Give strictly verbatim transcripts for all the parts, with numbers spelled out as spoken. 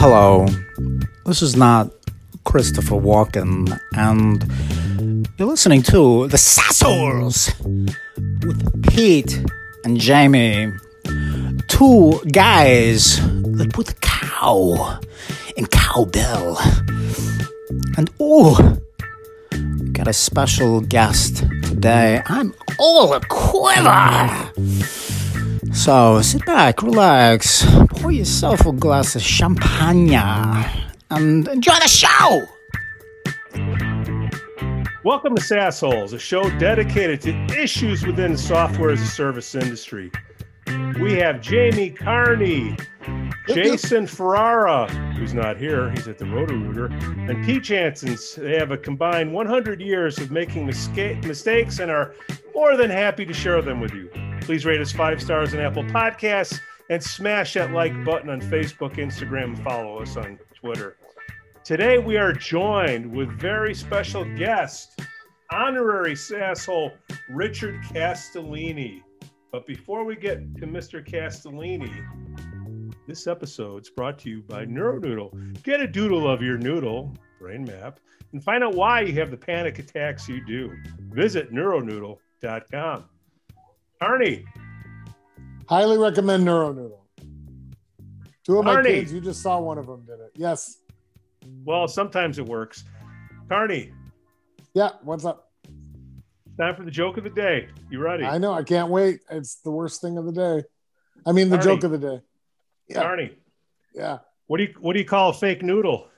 Hello, this is not Christopher Walken, and you're listening to The Sassholes with Pete and Jamie. Two guys that put cow in cowbell. And oh, got a special guest today. I'm all a quiver. So sit back, relax, pour yourself a glass of champagne, and enjoy the show. Welcome to Sassholes, a show dedicated to issues within the software as a service industry. We have Jamie Carney, Jason Ferrara, who's not here, he's at the Roto-Rooter, and Pete Jansen. They have a combined one hundred years of making misca- mistakes and are more than happy to share them with you. Please rate us five stars on Apple Podcasts and smash that like button on Facebook, Instagram, and follow us on Twitter. Today we are joined with very special guest, honorary Sasshole Richard Castellini. But before we get to Mister Castellini, this episode's brought to you by NeuroNoodle. Get a doodle of your noodle, brain map, and find out why you have the panic attacks you do. Visit neuronoodle dot com. Arnie. Highly recommend NeuroNoodle. Two of my Arnie. kids, you just saw one of them did it. Yes. Well, sometimes it works. Carney, Yeah, what's up? time for the joke of the day. You ready? I know, I can't wait. It's the worst thing of the day. I mean, the Arnie. joke of the day. Yeah. Carney, Yeah. what do you what do you call a fake noodle?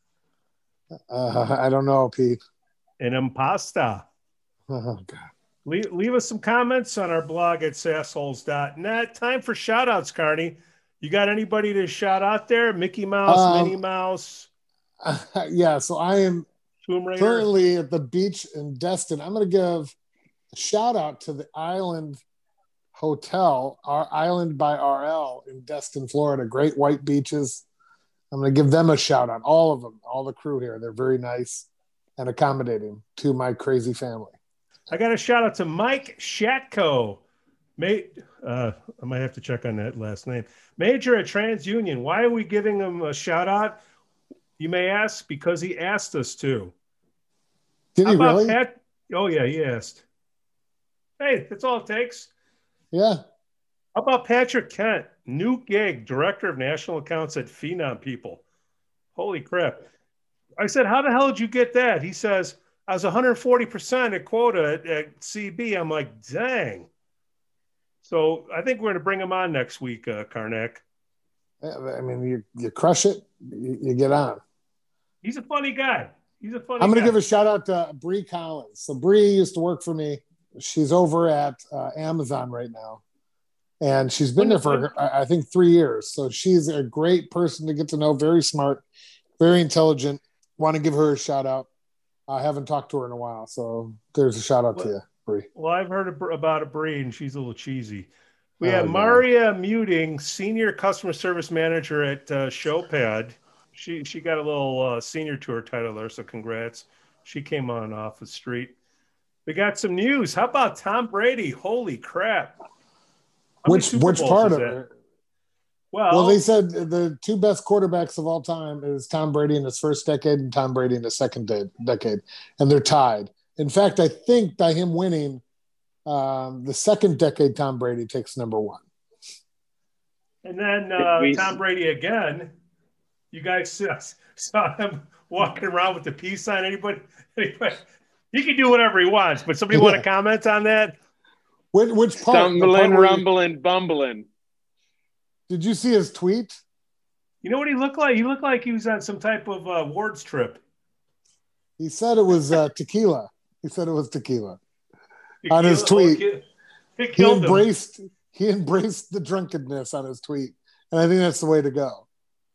Uh, I don't know, Pete. An impasta. Oh, God. Leave, leave us some comments on our blog at sassholes dot net. Time for shout outs, Carney. You got anybody to shout out there? Mickey Mouse, Um, Minnie Mouse, Uh, yeah, so I am Tomb Raider? currently at the beach in Destin. I'm going to give a shout out to the Island Hotel, our Island by R L in Destin, Florida. Great white beaches. I'm going to give them a shout out. All of them, all the crew here. They're very nice and accommodating to my crazy family. I got a shout out to Mike Shatko. Mate, uh, I might have to check on that last name. Major at TransUnion. Why are we giving him a shout out? You may ask, because he asked us to. Did How he about really? Pat? Oh, yeah, he asked. Hey, that's all it takes. Yeah. How about Patrick Kent, new gig, Director of National Accounts at Phenom People? Holy crap. I said, how the hell did you get that? He says, I was one hundred forty percent at quota at, at C B. I'm like, dang. So I think we're going to bring him on next week, uh, Karnak. I mean, you, you crush it, you, you get on. He's a funny guy. He's a funny I'm going guy. to give a shout out to Bree Collins. So Bree used to work for me. She's over at uh, Amazon right now. And she's been there for, I I think, three years. So she's a great person to get to know, very smart, very intelligent. Want to give her a shout out. I haven't talked to her in a while. So there's a shout out to you, Bree. Well, I've heard about a Bree, and she's a little cheesy. We Oh, have yeah. Maria Muting, Senior Customer Service Manager at uh, Showpad. She she got a little uh, senior tour title there, so congrats. She came on off the street. We got some news. How about Tom Brady? Holy crap. How many Which Super which Bowls part is of that? it? Well, Well, they said the two best quarterbacks of all time is Tom Brady in his first decade and Tom Brady in his second de- decade, and they're tied. In fact, I think by him winning um, the second decade, Tom Brady takes number one. and then uh, We- Tom Brady again. You guys saw, saw him walking around with the peace sign. Anybody? anybody? He can do whatever he wants, but somebody want to comment on that? Which, which part? The part Stumbling, where you- rumbling, bumbling. Did you see his tweet? You know what he looked like? He looked like he was on some type of uh, wards trip. He said it was uh, tequila. He said it was tequila. On his tweet. It He killed him. embraced he embraced the drunkenness on his tweet, and I think that's the way to go.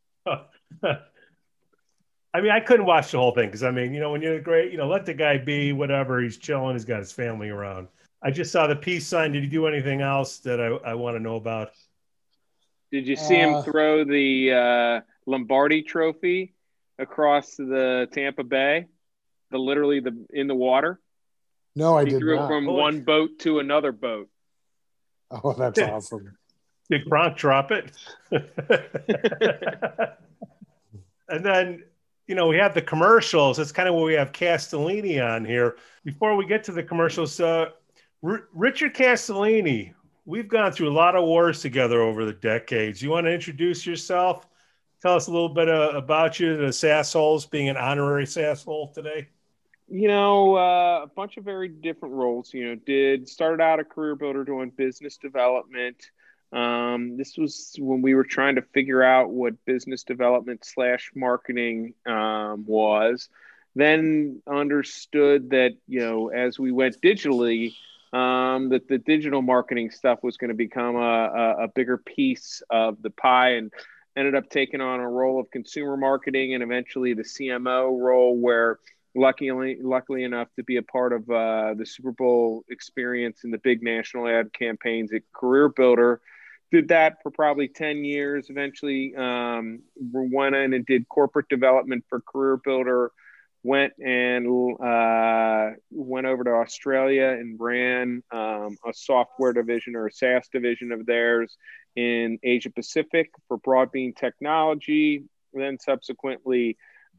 I mean, I couldn't watch the whole thing because, I mean, you know, when you're great, you know, let the guy be, whatever. He's chilling. He's got his family around. I just saw the peace sign. Did he do anything else that I, I want to know about? Did you see him Uh, throw the uh, Lombardi Trophy across the Tampa Bay? The literally the in the water. No, I He did threw not. it from Holy- one boat to another boat. Oh, that's awesome. Did Gronk drop it? And then, you know, we have the commercials. That's kind of where we have Castellini on here. Before we get to the commercials, uh, R- Richard Castellini, we've gone through a lot of wars together over the decades. You want to introduce yourself? Tell us a little bit uh, about you, the Sassholes, being an honorary Sasshole today. You know, uh, a bunch of very different roles. You know, did started out a career builder doing business development. Um, this was when we were trying to figure out what business development slash marketing um, was. Then understood that, you know, as we went digitally, um, that the digital marketing stuff was going to become a, a, a bigger piece of the pie, and ended up taking on a role of consumer marketing and eventually the C M O role, where luckily, luckily enough to be a part of uh, the Super Bowl experience and the big national ad campaigns at Career Builder. Did that for probably ten years. Eventually um, went in and did corporate development for Career Builder. Went and uh, went over to Australia and ran um, a software division or a SaaS division of theirs in Asia Pacific for Broadbean Technology. Then subsequently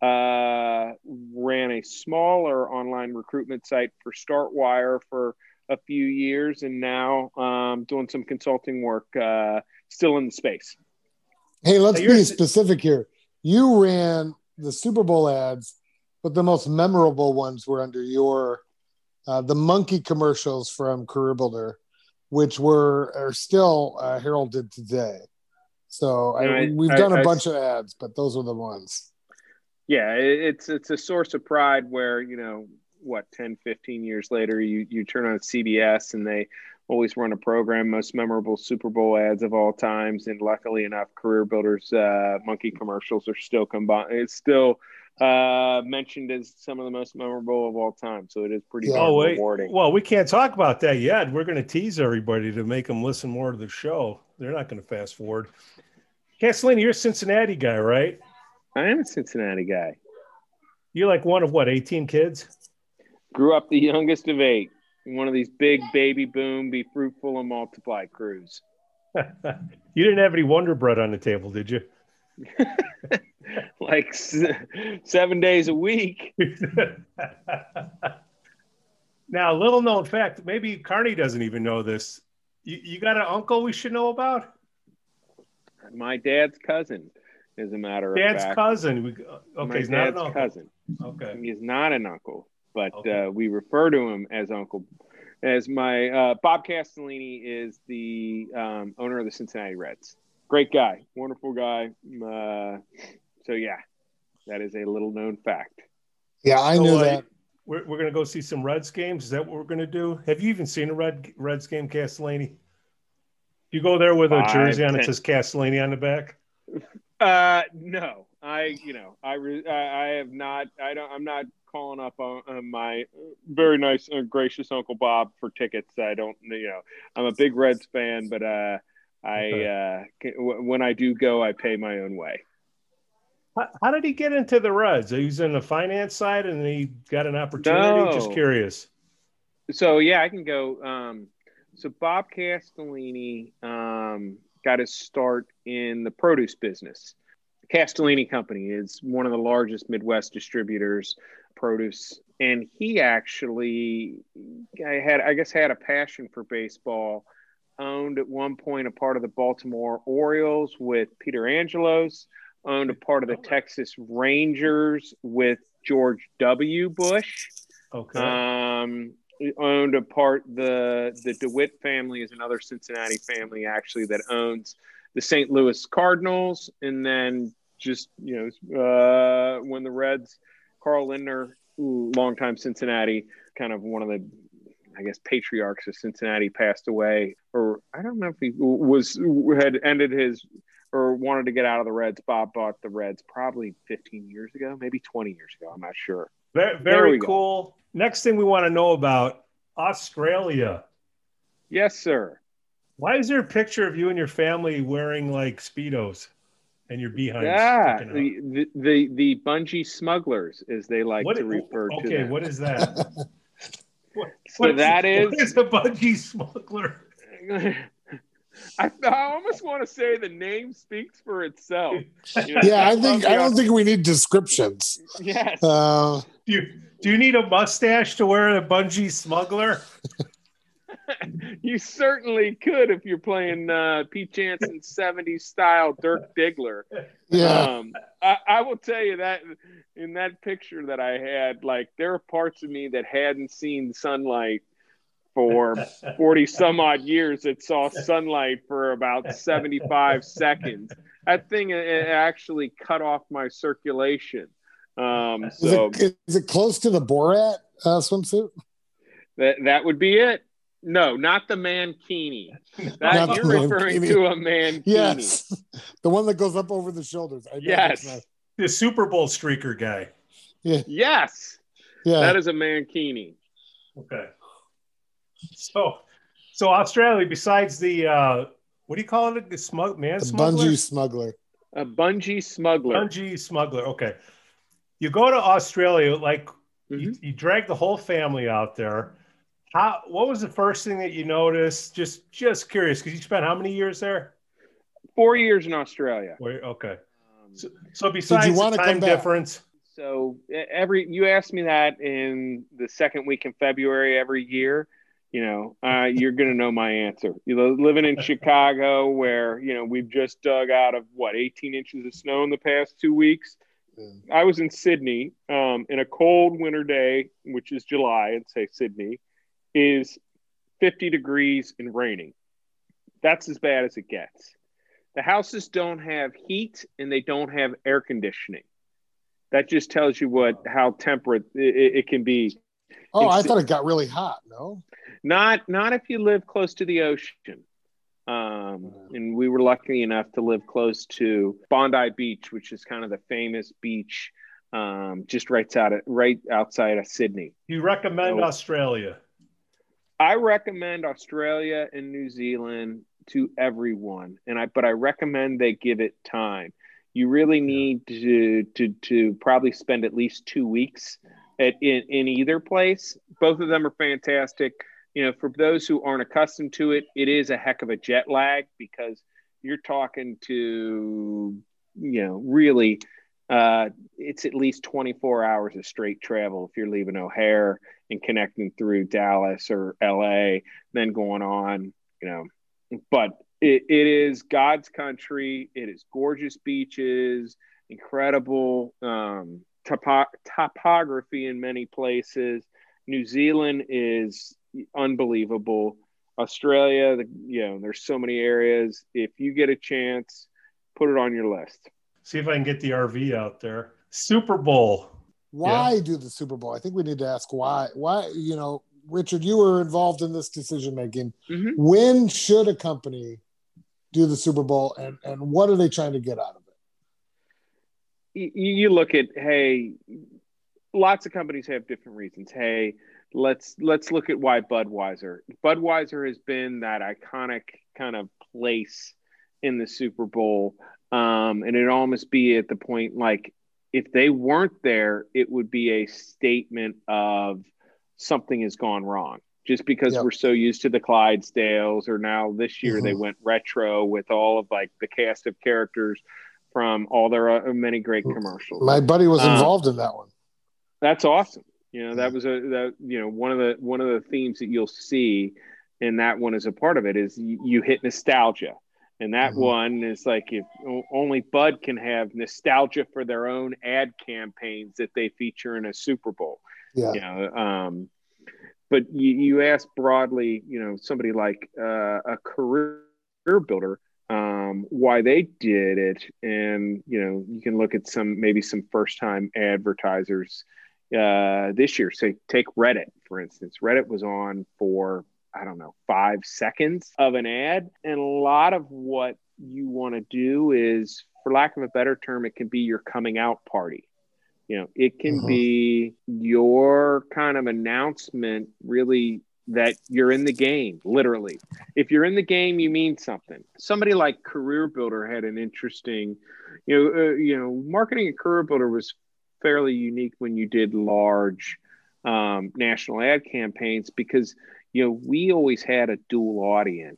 uh, ran a smaller online recruitment site for StartWire for a few years, and now um, doing some consulting work uh, still in the space. Hey, let's Hey, be you're- specific here. You ran the Super Bowl ads, but the most memorable ones were under your uh, the monkey commercials from Career Builder, which were are still uh, heralded today. So I, I- we've I- done a I- bunch of ads, but those were the ones. Yeah, it- it's it's a source of pride where, you know, what, ten, fifteen years later, you, you turn on C B S and they always run a program, most memorable Super Bowl ads of all times. And luckily enough, Career Builder's uh, monkey commercials are still combined. It's still uh, mentioned as some of the most memorable of all time. So it is pretty Yeah. darn Oh, wait. rewarding. Well, we can't talk about that yet. We're going to tease everybody to make them listen more to the show. They're not going to fast forward. Castellini, you're a Cincinnati guy, right? I am a Cincinnati guy. You're like one of what, eighteen kids? Grew up the youngest of eight. One of these big baby boom, be fruitful and multiply crews. You didn't have any Wonder Bread on the table, did you? Like s- seven days a week. Now, little known fact, maybe Carney doesn't even know this. You, you got an uncle we should know about? My dad's cousin, as a matter of Dad's fact. cousin. We, okay, My he's not an dad's uncle. cousin. Okay. He is not an uncle, but Okay. uh, we refer to him as Uncle. As my uh, Bob Castellini is the um, owner of the Cincinnati Reds. Great guy, wonderful guy. Uh, so yeah, that is a little known fact. Yeah, I So, knew uh, that. We're, we're going to go see some Reds games. Is that what we're going to do? Have you even seen a Red Reds game, Castellini? You go there with a Five, jersey on it ten. says Castellini on the back? Uh, no, I, you know, I, re- I, I have not, I don't, I'm not calling up on, on my very nice and gracious Uncle Bob for tickets. I don't, you know, I'm a big Reds fan, but, uh, I, Okay. uh, can, w- when I do go, I pay my own way. How, how did he get into the Reds? He's in the finance side and he got an opportunity? Just No. curious. So yeah, I can go. Um, so Bob Castellini um, got his start in the produce business. Castellini Company is one of the largest Midwest distributors of produce, and he actually, I had, I guess, had a passion for baseball. Owned at one point a part of the Baltimore Orioles with Peter Angelos. Owned a part of the Texas Rangers with George W. Bush. Okay. Um, owned a part the the DeWitt family is another Cincinnati family actually that owns the Saint Louis Cardinals, and then just you know uh, when the Reds, Carl Lindner, longtime Cincinnati, kind of one of the I guess patriarchs of Cincinnati, passed away, or I don't know if he was had ended his or wanted to get out of the Reds. Bob bought the Reds probably fifteen years ago, maybe twenty years ago. I'm not sure. Very, There very we go. cool. Next thing we want to know about Australia. Yes, sir. Why is there a picture of you and your family wearing like Speedos and your behinds Yeah, sticking out? the, the the the bungee smugglers, as they like What- to refer to okay, them. what is that? What, So what that is- what is a bungee smuggler? I, I almost want to say the name speaks for itself. You know, Yeah, I think I don't the, think we need descriptions. Yes. Uh, do you do you need a mustache to wear the bungee smuggler? You certainly could if you're playing uh, Pete Jansen's seventies style Dirk Diggler. yeah, Um, I, I will tell you that in that picture that I had, like there are parts of me that hadn't seen sunlight for forty some odd years that saw sunlight for about seventy-five seconds. That thing it actually cut off my circulation. Um, so is it, is it close to the Borat uh, swimsuit? that that would be it. No, not the mankini. That Not you're the referring mankini. to a mankini. Yes, the one that goes up over the shoulders. I know Yes. that's The Super Bowl streaker guy. Yeah, Yes. yeah. That is a mankini. Okay. So, so Australia, besides the uh, what do you call it? The smug man The smuggler? bungee smuggler. A bungee smuggler. Bungee smuggler. Okay. You go to Australia, like Mhm. you, you drag the whole family out there. How? What was the first thing that you noticed? Just, just curious, because you spent how many years there? Four years in Australia. Wait, okay. Um, So, so besides the wanna time come back? difference, So every you ask me that in the second week in February every year, you know, uh, you're going to know my answer. You know, living in Chicago, where you know we've just dug out of what eighteen inches of snow in the past two weeks. Yeah. I was in Sydney um, in a cold winter day, which is July, and say Sydney is fifty degrees and raining. That's as bad as it gets. The houses don't have heat and they don't have air conditioning. That just tells you what how temperate it, it can be. Oh, I It's- thought it got really hot. No. Not not if you live close to the ocean. Um, and we were lucky enough to live close to Bondi Beach, which is kind of the famous beach, um, just right out of, right outside of Sydney. you recommend Oh. Australia? I recommend Australia and New Zealand to everyone, and I but I recommend they give it time. You really need to to to probably spend at least two weeks at in, in either place. Both of them are fantastic. You know, for those who aren't accustomed to it, it is a heck of a jet lag because you're talking to, you know, really, uh, it's at least twenty-four hours of straight travel if you're leaving O'Hare and connecting through Dallas or L A, then going on, you know. But it, it is God's country. It is gorgeous beaches, incredible um, topo- topography in many places. New Zealand is unbelievable. Australia, the, you know, there's so many areas. If you get a chance, put it on your list. See if I can get the R V out there. Super Bowl. Why do the Super Bowl? I think we need to ask why. Why, you know, Richard, you were involved in this decision making. Mm-hmm. When should a company do the Super Bowl, and and what are they trying to get out of it? You, you look at, hey, lots of companies have different reasons. Hey, let's let's look at why Budweiser. Budweiser has been that iconic kind of place in the Super Bowl, um, and it almost be at the point like if they weren't there, it would be a statement of something has gone wrong. Just because Yep. we're so used to the Clydesdales, or now this year Mhm. they went retro with all of like the cast of characters from all their uh, many great commercials. My buddy was Um, involved in that one. That's awesome. You know, that was a that you know one of the one of the themes that you'll see, and that one is a part of it is you, you hit nostalgia, and that Mhm. one is like if o- only Bud can have nostalgia for their own ad campaigns that they feature in a Super Bowl. Yeah. You know, um, but you, you ask broadly, you know, somebody like uh, a career builder, um, why they did it, and you know, you can look at some maybe some first time advertisers uh, this year. Say take Reddit for instance. Reddit was on for I don't know five seconds of an ad, and a lot of what you want to do is, for lack of a better term, it can be your coming out party. You know, it can Mhm. be your kind of announcement, really, that you're in the game, literally. If you're in the game, you mean something. Somebody like Career Builder had an interesting, you know, uh, you know, marketing at Career Builder was fairly unique when you did large um, national ad campaigns because, you know, we always had a dual audience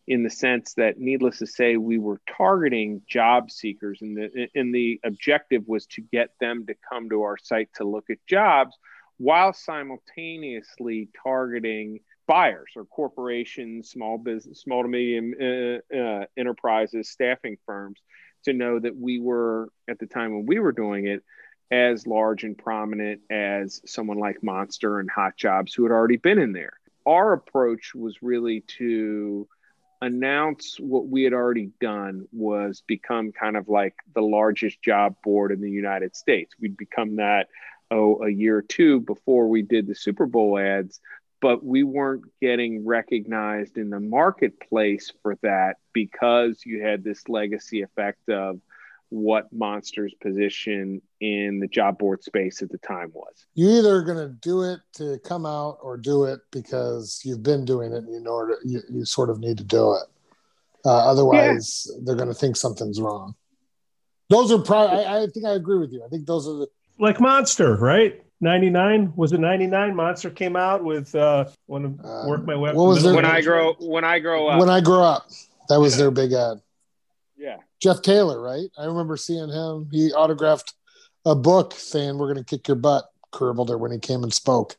in the sense that, needless to say, we were targeting job seekers, and the, and the objective was to get them to come to our site to look at jobs while simultaneously targeting buyers or corporations, small business, small to medium uh, uh, enterprises, staffing firms, to know that we were, at the time when we were doing it, as large and prominent as someone like Monster and Hot Jobs, who had already been in there. Our approach was really to announce what we had already done, was become kind of like the largest job board in the United States. We'd become that, oh, a year or two before we did the Super Bowl ads, but we weren't getting recognized in the marketplace for that, because you had this legacy effect of what Monster's position in the job board space at the time was. You either going to do it to come out, or do it because you've been doing it and you know you, you sort of need to do it. Uh, otherwise, yeah. they're going to think something's wrong. Those are probably, I, I think I agree with you. I think those are the. Like Monster, right? ninety-nine Was it ninety-nine Monster came out with uh, "Want to uh, Work My Way Up." What was their, when I grow when I grow up? When I grow up, that was yeah. their big ad. Yeah, Jeff Taylor, right? I remember seeing him. He autographed a book saying, "We're going to kick your butt," Kerbelder, when he came and spoke.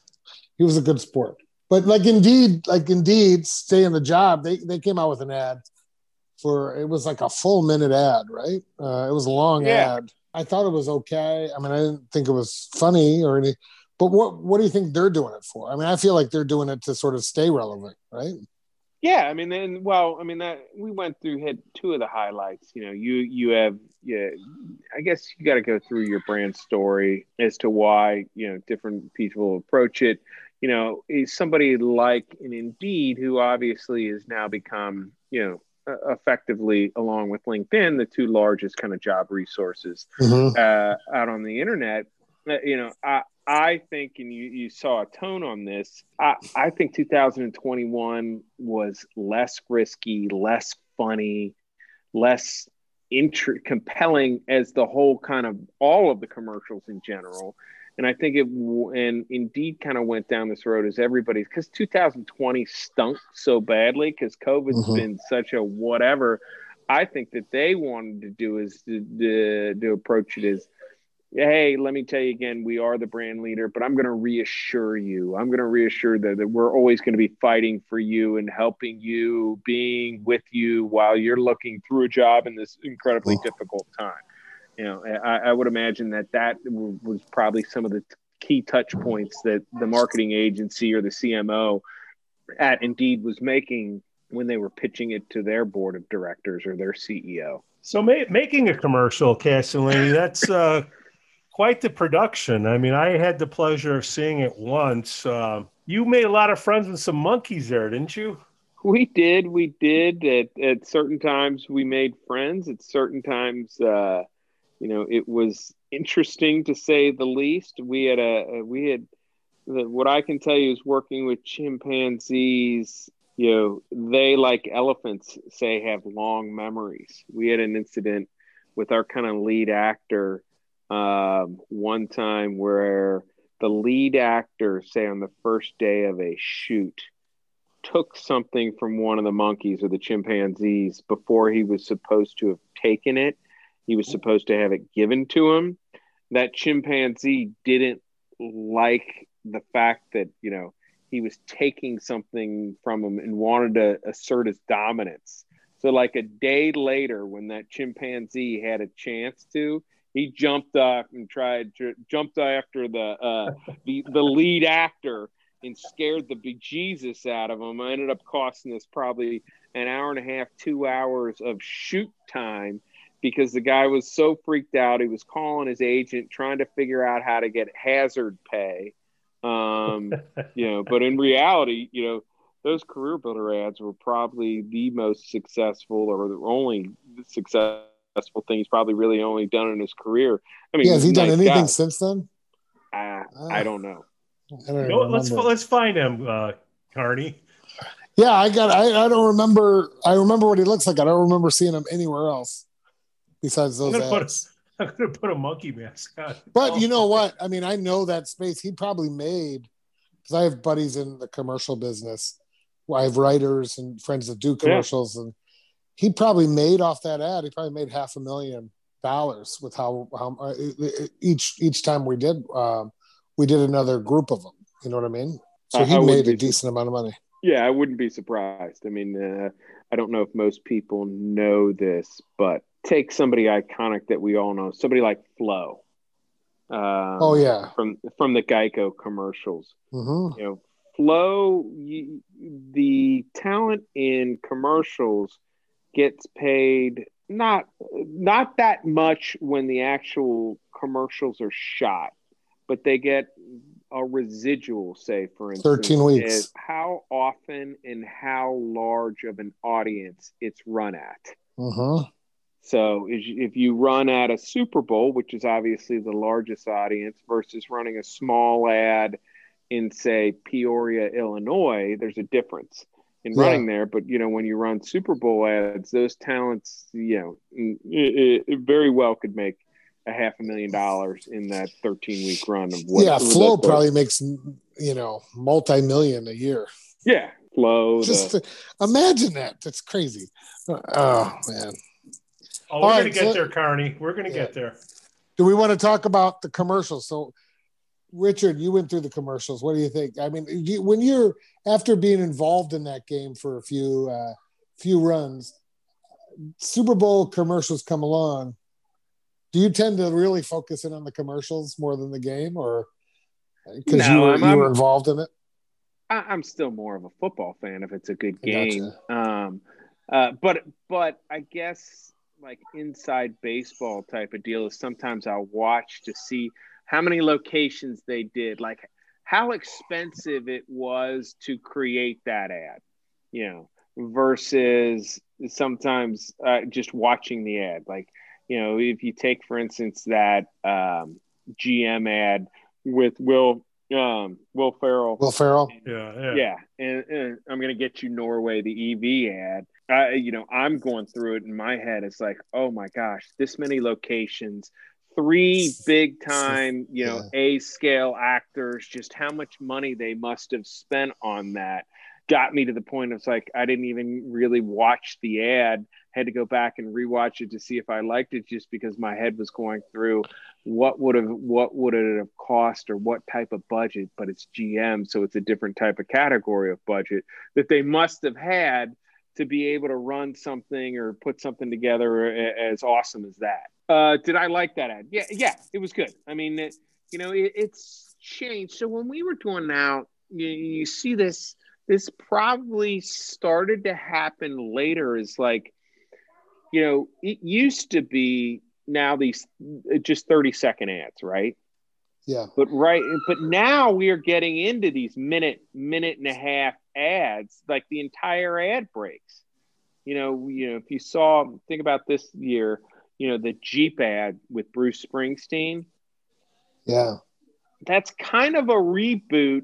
He was a good sport. But like Indeed, like Indeed, stay in the job. They they came out with an ad for, it was like a full minute ad, right? Uh, it was a long yeah. ad. I thought it was okay. I mean, I didn't think it was funny or any. But what what do you think they're doing it for? I mean, I feel like they're doing it to sort of stay relevant, right? Yeah, I mean, then, well, I mean, that we went through, hit two of the highlights. You know, you you have, yeah, I guess you got to go through your brand story as to why, you know, different people approach it. You know, is somebody like an Indeed, who obviously has now become, you know, effectively, along with LinkedIn, the two largest kind of job resources mm-hmm. uh, out on the internet. You know, I. I think, and you, you saw a tone on this, I, I think two thousand twenty-one was less risky, less funny, less int- compelling as the whole kind of all of the commercials in general. And I think it, and Indeed kind of went down this road as everybody's, because two thousand twenty stunk so badly because COVID's mm-hmm. been such a whatever. I think that they wanted to do is to, to, to approach it as, hey, let me tell you again, we are the brand leader, but I'm going to reassure you. I'm going to reassure that, that we're always going to be fighting for you and helping you, being with you while you're looking through a job in this incredibly difficult time. You know, I, I would imagine that that was probably some of the key touch points that the marketing agency or the C M O at Indeed was making when they were pitching it to their board of directors or their C E O. So ma- making a commercial, Castellini, that's uh, quite the production. I mean, I had the pleasure of seeing it once. Uh, you made a lot of friends with some monkeys there, didn't you? We did. We did. At, at certain times, we made friends. At certain times, uh, you know, it was interesting to say the least. We had a, we had, what I can tell you is working with chimpanzees, you know, they, like elephants, say, have long memories. We had an incident with our kind of lead actor um, one time where the lead actor, say on the first day of a shoot, took something from one of the monkeys or the chimpanzees before he was supposed to have taken it. He was supposed to have it given to him. That chimpanzee didn't like the fact that, you know, he was taking something from him and wanted to assert his dominance. So like a day later, when that chimpanzee had a chance to, he jumped up and tried to jumped after the uh, the, the lead actor and scared the bejesus out of him. I ended up costing us probably an hour and a half, two hours of shoot time because the guy was so freaked out. He was calling his agent, trying to figure out how to get hazard pay. Um, you know, but in reality, you know, those career builder ads were probably the most successful or the only successful thing he's probably really only done in his career. I mean, yeah, has he nice done anything guy. since then? Uh, uh, I don't know. I don't you know, let's let's find him, uh, Carney. Yeah, I got. I, I don't remember. I remember what he looks like. I don't remember seeing him anywhere else besides those I'm gonna ads. Put a, I'm gonna put a monkey mask on. But you know what? I mean, I know that space he probably made because I have buddies in the commercial business I have writers and friends that do commercials, yeah. and he probably made off that ad. He probably made half a million dollars with how how uh, each each time we did um, we did another group of them. You know what I mean? So he made a decent amount of money. Yeah, I wouldn't be surprised. I mean, uh, I don't know if most people know this, but take somebody iconic that we all know, somebody like Flo. Um, oh yeah, from from the Geico commercials. Mm-hmm. You know, Flo, you, the talent in commercials gets paid not not that much when the actual commercials are shot, but they get a residual, say, for instance, thirteen weeks. Is how often and how large of an audience it's run at. Mm-hmm. So if you run at a Super Bowl, which is obviously the largest audience, versus running a small ad in, say, Peoria, Illinois, there's a difference in yeah. running there. But, you know, when you run Super Bowl ads, those talents, you know, it, it very well could make a half a million dollars in that thirteen week run of what. Yeah, Flo probably makes, you know, multi-million a year. Yeah, Flo. Just the... to, imagine that. That's crazy. Oh, man. Oh, we're right, going to get so, there, Carney. We're going to yeah. get there. Do we want to talk about the commercials? So, Richard, you went through the commercials. What do you think? I mean, you, when you're, after being involved in that game for a few, uh, few runs, Super Bowl commercials come along. Do you tend to really focus in on the commercials more than the game, or because no, you, were, you were involved in it? I'm still more of a football fan if it's a good game. Gotcha. Um, uh, but, but I guess like inside baseball type of deal is sometimes I'll watch to see how many locations they did, like how expensive it was to create that ad, you know, versus sometimes uh, just watching the ad. Like, you know, if you take, for instance, that um, G M ad with Will um, Will Ferrell. Will Ferrell. Yeah, yeah. Yeah, and, and I'm going to get you Norway, the E V ad. I, you know, I'm going through it in my head. It's like, oh my gosh, this many locations, three big time, you know, yeah. A scale actors, just how much money they must have spent on that got me to the point of like, I didn't even really watch the ad, had to go back and rewatch it to see if I liked it, just because my head was going through what would have, what would it have cost or what type of budget, but it's G M. So it's a different type of category of budget that they must have had to be able to run something or put something together as awesome as that. Uh, did I like that ad? Yeah, yeah, it was good. I mean, it, you know, it, it's changed. So when we were doing now, you, you see this, this probably started to happen later. Is like, you know, it used to be now these just thirty second ads, right? Yeah. But right, but now we are getting into these minute, minute and a half ads, like the entire ad breaks. You know, you know, if you saw, think about this year, you know, the Jeep ad with Bruce Springsteen. Yeah. That's kind of a reboot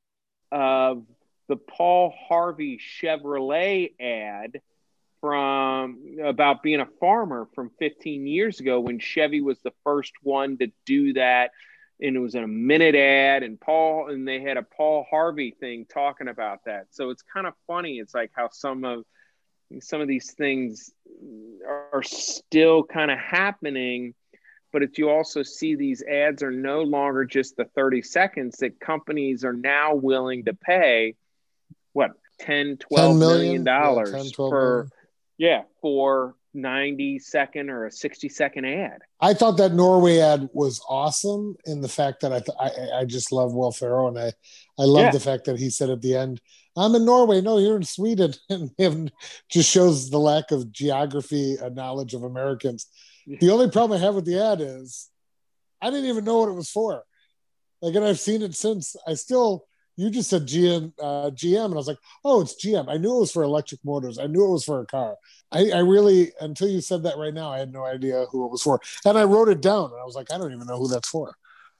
of the Paul Harvey Chevrolet ad from about being a farmer from fifteen years ago, when Chevy was the first one to do that. And it was a minute ad, and Paul, and they had a Paul Harvey thing talking about that. So it's kind of funny. It's like how some of, some of these things are still kind of happening, but it's, you also see these ads are no longer just the thirty seconds, that companies are now willing to pay what, ten, twelve million dollars yeah, ten, twelve for, million. yeah, for ninety second or a sixty second ad. I thought that Norway ad was awesome in the fact that I th- I, I just love Will Ferrell, and I, I love yeah. the fact that he said at the end, I'm in Norway. No, you're in Sweden. And him just shows the lack of geography and knowledge of Americans. The only problem I have with the ad is I didn't even know what it was for. Like, and I've seen it since. I still, you just said G M, uh, G M, and I was like, oh, it's G M. I knew it was for electric motors. I knew it was for a car. I, I really, until you said that right now, I had no idea who it was for. And I wrote it down, and I was like, I don't even know who that's for.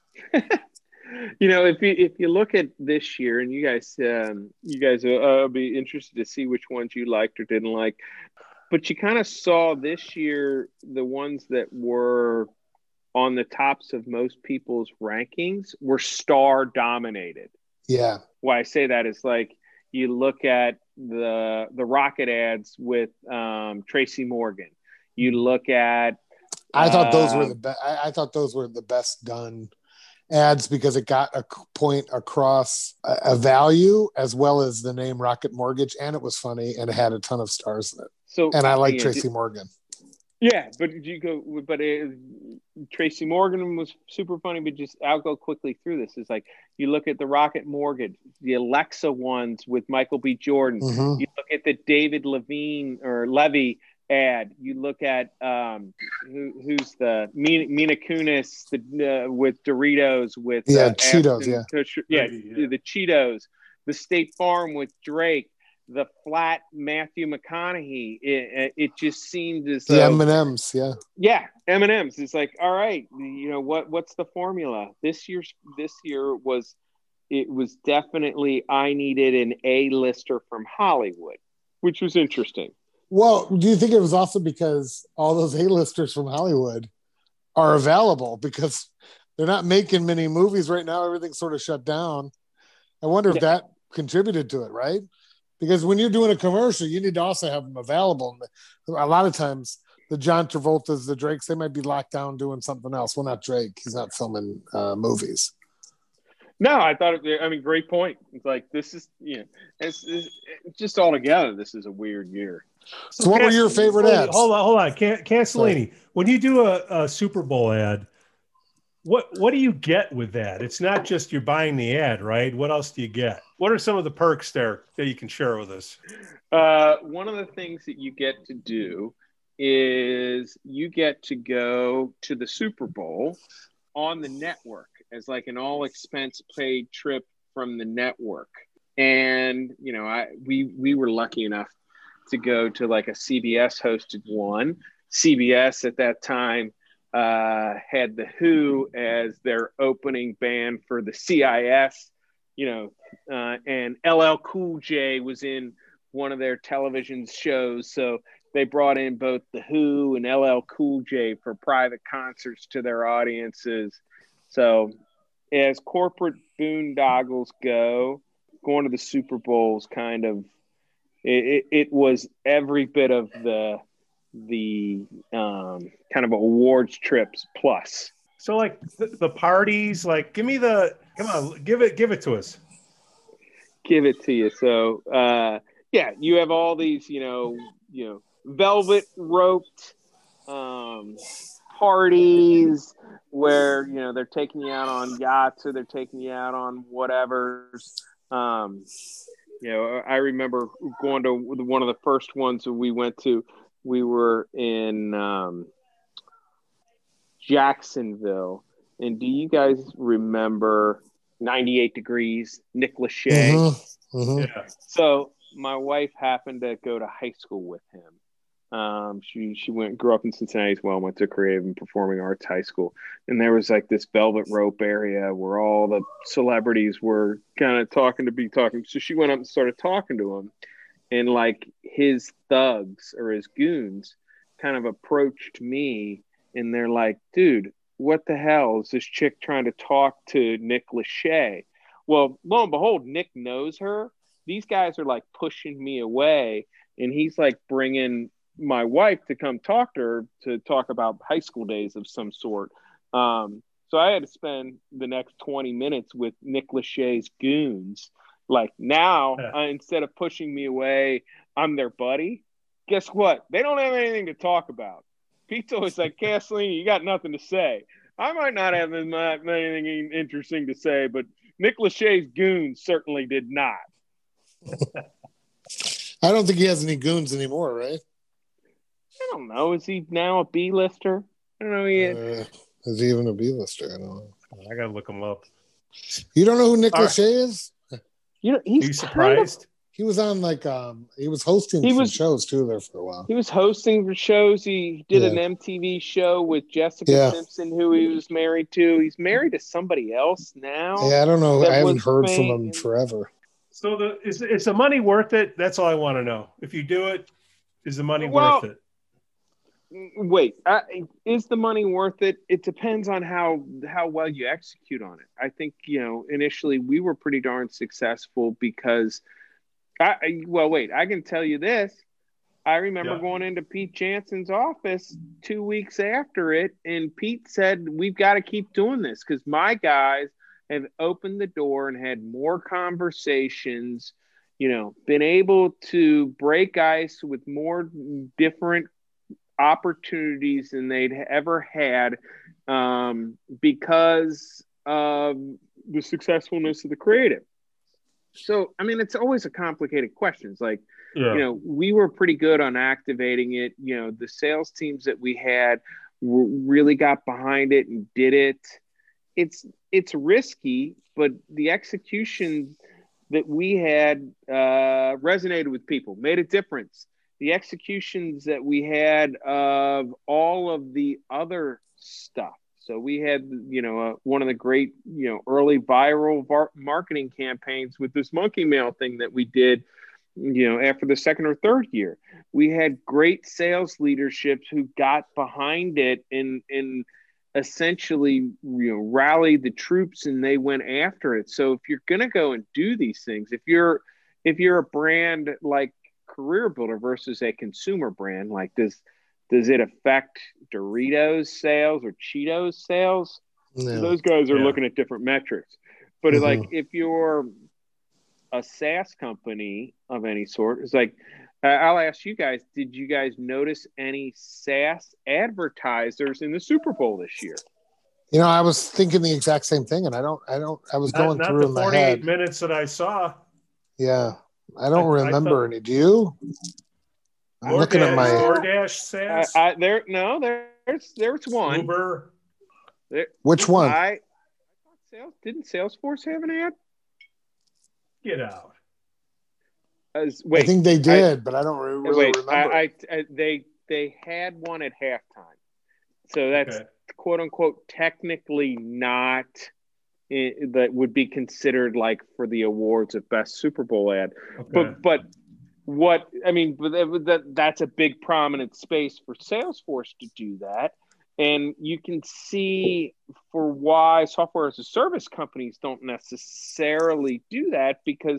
You know, if you if you look at this year, and you guys, um, you guys will uh, be interested to see which ones you liked or didn't like, but you kind of saw this year the ones that were on the tops of most people's rankings were star dominated. Yeah. Why I say that is, like, You look at the the rocket ads with um, Tracy Morgan. You look at. I thought those uh, were the best. I, I thought those were the best done ads because it got a point across a, a value as well as the name Rocket Mortgage, and it was funny and it had a ton of stars in it. So and I like yeah, Tracy did, Morgan. Yeah, but you go, but it, Tracy Morgan was super funny. But just I'll go quickly through this. It's like you look at the Rocket Mortgage, the Alexa ones with Michael B. Jordan. Mm-hmm. You look at the David Levine or Levy ad. You look at um, who, who's the Mina, Mina Kunis the, uh, with Doritos with yeah uh, Cheetos Ashton yeah Kutcher, yeah, yeah the Cheetos, the State Farm with Drake. The flat Matthew McConaughey, it, it just seemed as though the M and M's, yeah, yeah, M and M's. It's like, all right, you know what? What's the formula? This year's this year was it was definitely I needed an A-lister from Hollywood, which was interesting. Well, do you think it was also because all those A-listers from Hollywood are available because they're not making many movies right now? Everything's sort of shut down. I wonder if Yeah. that contributed to it, right? Because when you're doing a commercial, you need to also have them available. A lot of times, the John Travoltas, the Drakes, they might be locked down doing something else. Well, not Drake. He's not filming uh, movies. No, I thought, it, I mean, great point. It's like, this is, you know, it's, it's just all together, this is a weird year. So, so what were your favorite ads? Hold on, hold on. Can- Castellini, when you do a, a Super Bowl ad, What what do you get with that? It's not just you're buying the ad, right? What else do you get? What are some of the perks there that you can share with us? Uh, one of the things that you get to do is you get to go to the Super Bowl on the network as like an all expense paid trip from the network. And, you know, I we we were lucky enough to go to like a C B S hosted one. C B S at that time Uh, had the Who as their opening band for the C I S, you know, uh, and L L Cool J was in one of their television shows. So they brought in both the Who and L L Cool J for private concerts to their audiences. So as corporate boondoggles go, going to the Super Bowl's kind of, it, it, it was every bit of the, the um, kind of awards trips plus. So like the, the parties, like give me the come on, give it give it to us. Give it to you. So uh, yeah, you have all these, you know, you know, velvet roped um, parties where you know they're taking you out on yachts or they're taking you out on whatever's. Um, you know, I remember going to one of the first ones that we went to. We were in um, Jacksonville, and do you guys remember ninety-eight Degrees, Nick Lachey? Mm-hmm. Mm-hmm. Yeah. So my wife happened to go to high school with him. Um, she she went grew up in Cincinnati as well, went to Creative and Performing Arts High School, and there was like this velvet rope area where all the celebrities were kind of talking to be talking. So she went up and started talking to him. And like his thugs or his goons kind of approached me and they're like, dude, what the hell is this chick trying to talk to Nick Lachey? Well, lo and behold, Nick knows her. These guys are like pushing me away. And he's like bringing my wife to come talk to her to talk about high school days of some sort. Um, so I had to spend the next twenty minutes with Nick Lachey's goons. Like now, Yeah. uh, instead of pushing me away, I'm their buddy. Guess what? They don't have anything to talk about. Pete's always like, Castellini, you got nothing to say. I might not have anything interesting to say, but Nick Lachey's goons certainly did not. I don't think he has any goons anymore, right? I don't know. Is he now a B-lister? I don't know. He Uh, is he even a B-lister? I don't know. I gotta look him up. You don't know who Nick All right. Lachey is? You know, he's Are you surprised? Kind of, He was on like um he was hosting He some was- shows too there for a while. he was hosting shows. He did Yeah. an M T V show with Jessica Yeah. Simpson, who he was married to. He's married to somebody else now. Yeah, I don't know. That I haven't was heard from fame. him forever. So the is is the money worth it? That's all I want to know. If you do it, is the money Well, worth it? Wait, uh, is the money worth it? It depends on how how well you execute on it. I think, you know, initially we were pretty darn successful because I, I well, wait. I can tell you this. I remember Yeah. going into Pete Jansen's office two weeks after it, and Pete said, "We've got to keep doing this because my guys have opened the door and had more conversations. You know, been able to break ice with more different opportunities than they'd ever had um, because of the successfulness of the creative." So, I mean, it's always a complicated question. It's like, Yeah. you know, we were pretty good on activating it. You know, the sales teams that we had really got behind it and did it. It's it's risky, but the execution that we had uh, resonated with people, made a difference. The executions that we had of all of the other stuff. So we had, you know, uh, one of the great, you know, early viral var- marketing campaigns with this monkey mail thing that we did, you know, after the second or third year. We had great sales leaderships who got behind it and and essentially, you know, rallied the troops and they went after it. So if you're going to go and do these things, if you're if you're a brand like Career Builder versus a consumer brand, like does does it affect Doritos sales or Cheetos sales? Yeah. Those guys are Yeah. looking at different metrics. But Mhm. like if you're a SaaS company of any sort, it's like uh, I'll ask you guys, did you guys notice any SaaS advertisers in the Super Bowl this year? You know, I was thinking the exact same thing, and I don't, I don't, I was Not, going not through the in my forty-eight head. minutes that I saw. Yeah, I don't I- I remember thought- any. Do you? I'm looking at DoorDash, my. DoorDash I, SaaS, I, there, no, there's there's one. Uber. There, Which one? I, I thought sales didn't Salesforce have an ad? Get out. As, wait, I think they did, but I don't re- really wait, remember. I, I, I they they had one at halftime, so that's Okay. quote unquote technically not i- that would be considered like for the awards of best Super Bowl ad. Okay. But but what I mean, but that, that that's a big prominent space for Salesforce to do that, and you can see for why software as a service companies don't necessarily do that because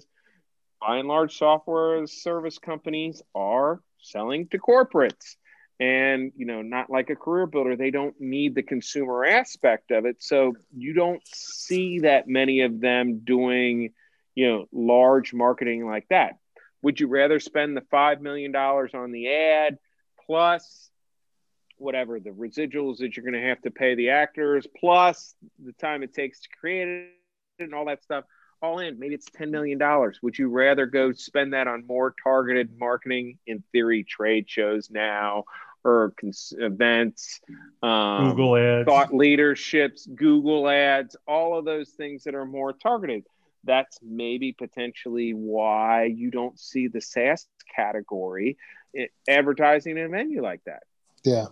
by and large, software as service companies are selling to corporates. And, you know, not like a career builder, they don't need the consumer aspect of it. So you don't see that many of them doing, you know, large marketing like that. Would you rather spend the five million dollars on the ad plus whatever the residuals that you're going to have to pay the actors, plus the time it takes to create it and all that stuff? All in, maybe it's ten million dollars. Would you rather go spend that on more targeted marketing, in theory, trade shows now or cons- events, um, Google ads. thought leaderships, Google ads, all of those things that are more targeted? That's maybe potentially why you don't see the SaaS category advertising in a venue like that. Yeah.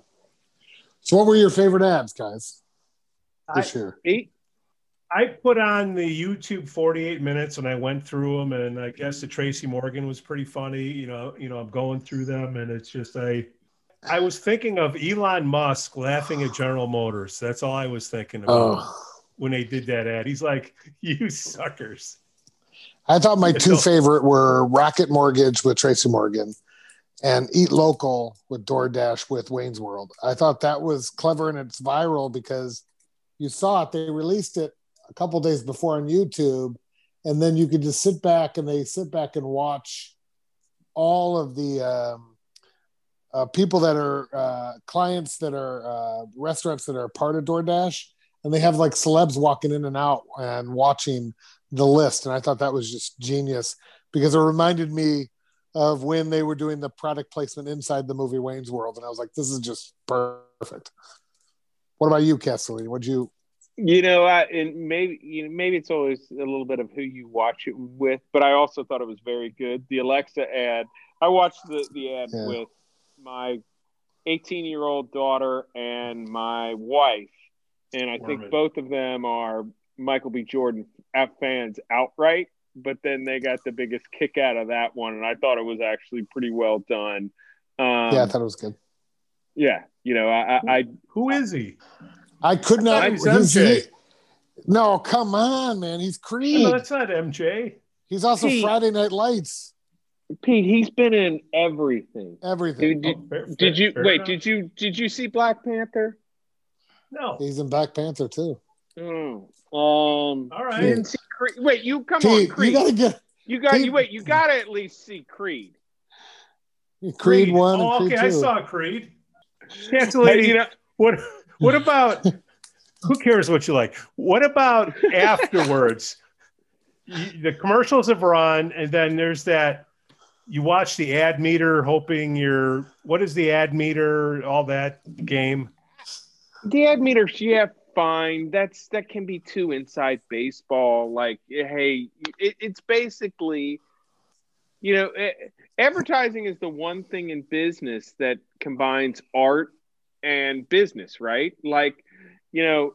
So, what were your favorite ads, guys, this I, year? Eight, I put on the YouTube forty-eight minutes and I went through them, and I guess the Tracy Morgan was pretty funny. You know, you know, I'm going through them, and it's just I, I was thinking of Elon Musk laughing at General Motors. That's all I was thinking about Oh, when they did that ad. He's like, "You suckers." I thought my two So- favorite were Rocket Mortgage with Tracy Morgan and Eat Local with DoorDash with Wayne's World. I thought that was clever and it's viral because you saw it. They released it a couple days before on YouTube, and then you could just sit back and they sit back and watch all of the um, uh, people that are uh, clients that are uh, restaurants that are part of DoorDash, and they have like celebs walking in and out and watching the list. And I thought that was just genius because it reminded me of when they were doing the product placement inside the movie Wayne's World, and I was like, this is just perfect. What about you, Kathleen? What'd you? You know, I, and maybe you know, maybe it's always a little bit of who you watch it with, but I also thought it was very good. The Alexa ad, I watched the, the ad Yeah. with my eighteen-year-old daughter and my wife, and I think Mormon. both of them are Michael B. Jordan fans outright, but then they got the biggest kick out of that one, and I thought it was actually pretty well done. Um, Yeah, I thought it was good. yeah, you know, I, I, I Who is he? I could not. thought he was he's- M J. he- no, come on, man. He's No, Creed. that's not M J. He's also Pete. Friday Night Lights. Pete, he's been in everything. Everything. Did, did, Oh, fair, did you fair wait? enough. Did you did you see Black Panther? No. He's in Black Panther too. Oh, um, All right. you didn't see Creed. Wait, you come Pete, on, Creed. you gotta get You got Pete- you wait. You got to at least see Creed. Creed, one Oh, and Creed okay, I two. saw Creed. Cancellation. You know, What what about who cares what you like? What about afterwards? You- the commercials have run, and then there's that you watch the ad meter hoping you're what is the ad meter, all that game. the ad meters, yeah, fine. That's that can be too inside baseball. Like, hey, it, it's basically, you know, eh, advertising is the one thing in business that combines art and business, right? Like, you know,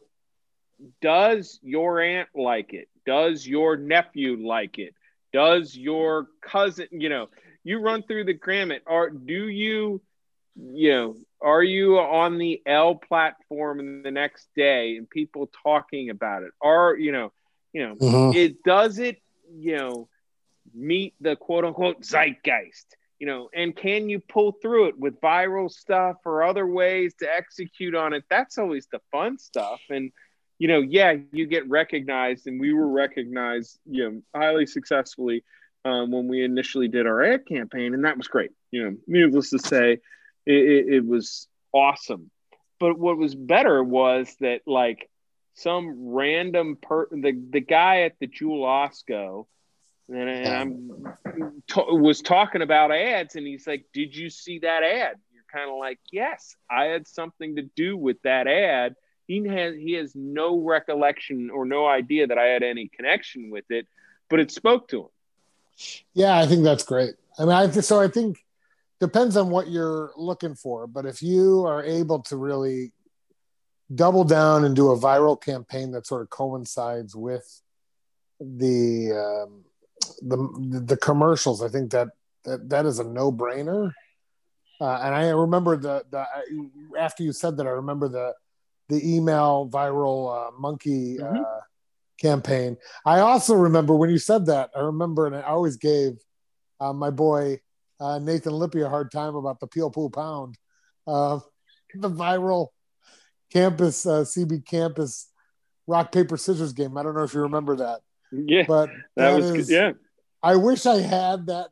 does your aunt like it? Does your nephew like it? Does your cousin, you know, you run through the gamut. Or do you, you know, are you on the L platform in the next day and people talking about it? Are, you know, you know, Mhm. it does it, you know, meet the quote unquote zeitgeist, you know, and can you pull through it with viral stuff or other ways to execute on it? That's always the fun stuff. And, you know, yeah, you get recognized, and we were recognized, you know, highly successfully um, when we initially did our ad campaign, and that was great. You know, needless to say, it, it, it was awesome. But what was better was that, like, some random per the the guy at the Jewel Osco, and, and I'm t- was talking about ads, and he's like, "Did you see that ad?" You're kind of like, "Yes, I had something to do with that ad." He has he has no recollection or no idea that I had any connection with it, but it spoke to him. Yeah, I think that's great. I mean, I th- so I think depends on what you're looking for, but if you are able to really double down and do a viral campaign that sort of coincides with the um, the the commercials, I think that that, that is a no brainer. Uh, and I remember the the after you said that, I remember the the email viral uh, monkey Mhm. uh, campaign. I also remember when you said that, I remember, and I always gave uh, my boy uh, Nathan Lippy a hard time about the Peel Pool Pound, uh, the viral campus, uh, C B campus rock, paper, scissors game. I don't know if you remember that. Yeah, But that, that was is, good. Yeah. I wish I had that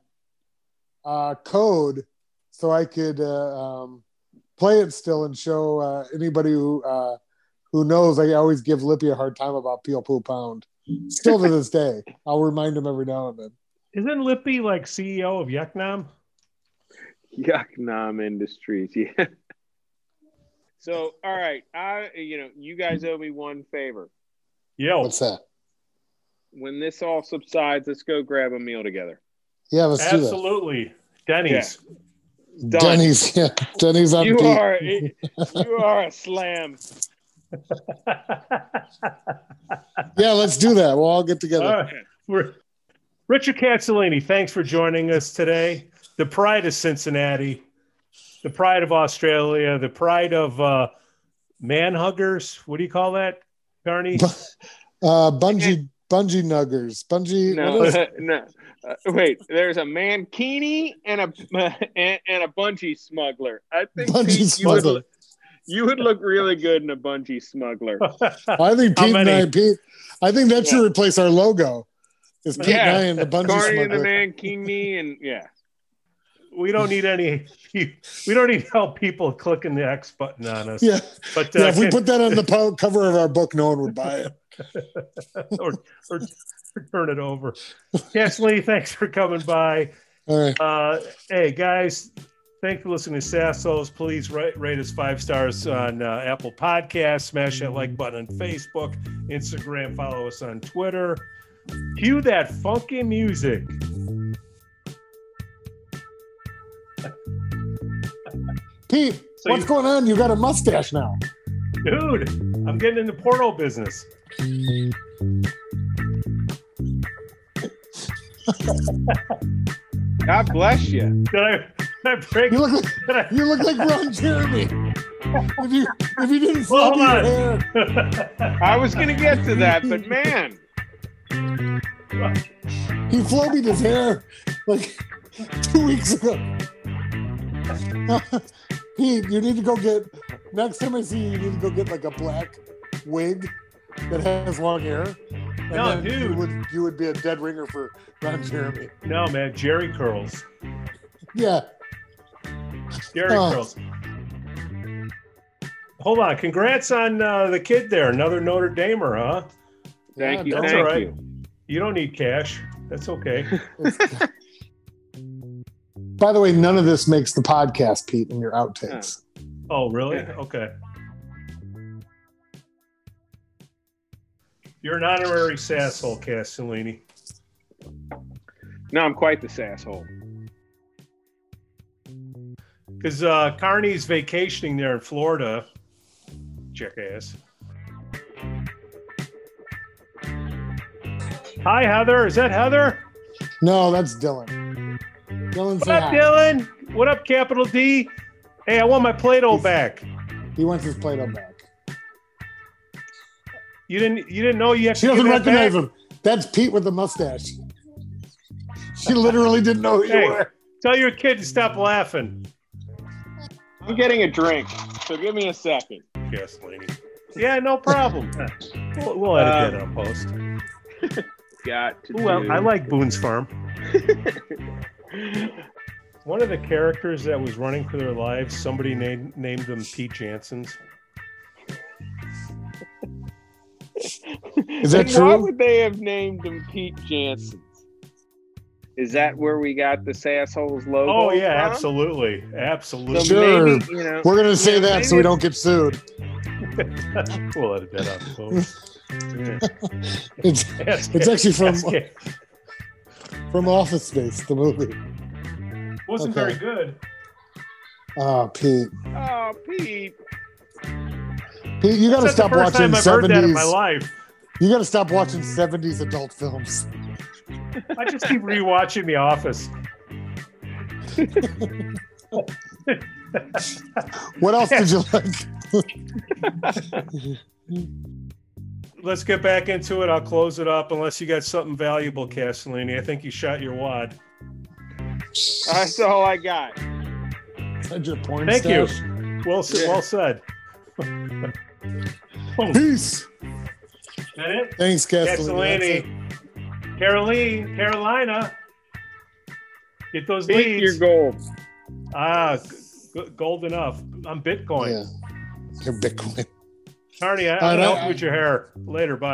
uh, code so I could uh, um, play it still and show uh, anybody who uh, who knows. I always give Lippy a hard time about Peel Pool Pound. Still to this day, I'll remind him every now and then. Isn't Lippy like C E O of Yucknam? Yucknam Industries. Yeah. So, all right, I you know, you guys owe me one favor. Yo, What's that? When this all subsides, let's go grab a meal together. Yeah, let's do absolutely. Denny's. that. Done. Denny's, yeah, Denny's on You Pete. are you are a slam. Yeah, let's do that. We'll all get together. All right. We're, Richard Cancellini, thanks for joining us today. The pride of Cincinnati, the pride of Australia, the pride of uh, man huggers. What do you call that, Carney? Uh, bungee, bungee nuggers, bungee. No, what is- no. Uh, wait, there's a mankini and a and, and a bungee smuggler. I think Bungee Pete, you would smuggler. look, you would look really good in a bungee smuggler. I think How Pete and many? I, Pete. I think that should Yeah. replace our logo. Is Pete Yeah. and I and the bungee Carney and the smuggler? mankini, and yeah. We don't need any. We don't need help people clicking the X button on us. Yeah, But uh, yeah. If we can- put that on the po- cover of our book, no one would buy it. or, or, or turn it over. Cancellini, thanks for coming by. All right. Uh, hey guys, thanks for listening to Sassos. Please rate, rate us five stars on uh, Apple Podcasts. Smash that like button on Facebook, Instagram. Follow us on Twitter. Cue that funky music. Pete, So what's you- going on? You got a mustache now. Dude, I'm getting into porno business. God bless you. Did I, did I break? You look like Did I, you look like Ron Jeremy. If you if you didn't well, flop hold your on. hair, I was gonna get to that, but man, he floated his hair like two weeks ago. Pete, you need to go get, next time I see you, you need to go get like a black wig that has long hair. And No, then dude. You would, you would be a dead ringer for Ron Jeremy. No, man, Jerry curls. Yeah. Jerry Oh. curls. Hold on. Congrats on uh, the kid there. Another Notre Damer, huh? Thank you. Yeah, That's Thank all right. you. You don't need cash. That's okay. By the way, none of this makes the podcast, Pete, in your outtakes. Oh, really? Yeah. Okay. You're an honorary sasshole, Castellini. No, I'm quite the sasshole. Because uh, Carney's vacationing there in Florida. Jackass. Hi, Heather. Is that Heather? No, that's Dylan. Dylan, What say up, hi. Dylan? What up, Capital D? Hey, I want my Play-Doh back. He wants his Play-Doh back. You didn't. You didn't know you have She to doesn't give that recognize back? him. That's Pete with the mustache. She literally didn't know who you Hey. were. Tell your kid to stop laughing. I'm getting a drink, so give me a second. Castellini. Yeah, no problem. we'll, we'll edit Um, that on post. Got to Well, do- I like Boone's Farm. One of the characters that was running for their lives, somebody named named them Pete Jansen's. Is that And Why true? would they have named him Pete Jansen? Is that where we got the Sassholes logo? Oh yeah, from? absolutely, So absolutely. Sure. maybe, you know, We're going to say Yeah, that maybe so we it's- don't get sued. We'll edit that out. Folks. yeah. It's, Ask- it's actually from, ask it. from Office Space, the movie. Wasn't Okay. very good. Oh, Pete. Oh, Pete. Pete, you got to That's not stop the first watching time I've heard that in my seventies. life. You got to stop watching seventies adult films. I just keep rewatching The Office. What else did you like? Let's get back into it. I'll close it up unless you got something valuable, Castellini. I think you shot your wad. That's all I got. Said your porn Thank you. stash. Well, s- Yeah. well said. Peace. That it? Thanks, Castellini. Castellini. Caroline, Carolina. Get those Pete, leads. your gold. Ah, g- g- gold enough. I'm Bitcoin. Yeah. Your Bitcoin. Carney, I, All I'm right, helping I- with your hair. Later, bye.